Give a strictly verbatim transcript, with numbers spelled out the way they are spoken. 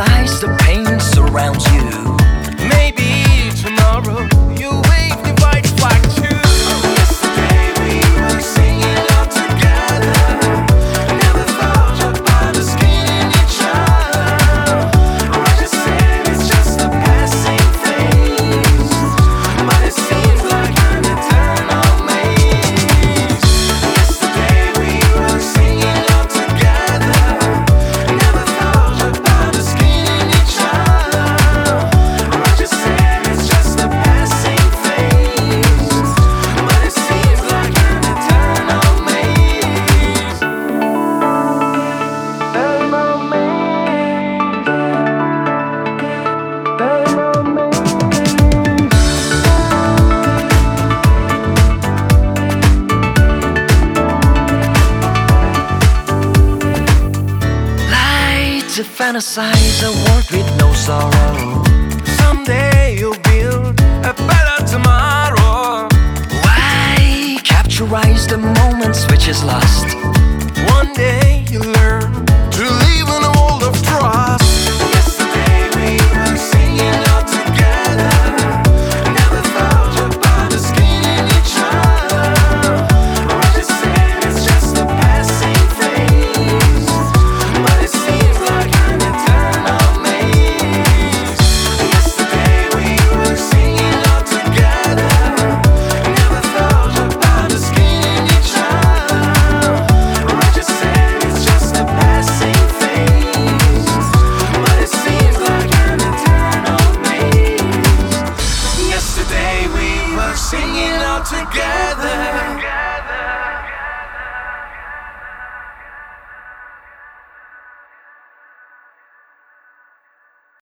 fantasize, the pain surrounds you. Maybe tomorrow you wake me right back to yesterday we were singing all together. Never thought about us killing each other. I just said it's just a passing phase, but it seems like an eternal maze. Yesterday we were singing all together. Never thought about us killing each other. I just said it's just a passing phase, but it seems like an eternal maze. Eternal maze. Eternal maze. Light to fantasize a world with no sorrow. Someday you'll build a better tomorrow. Why capturize the moments which is lost? One day you'll learn to live in a world of trust.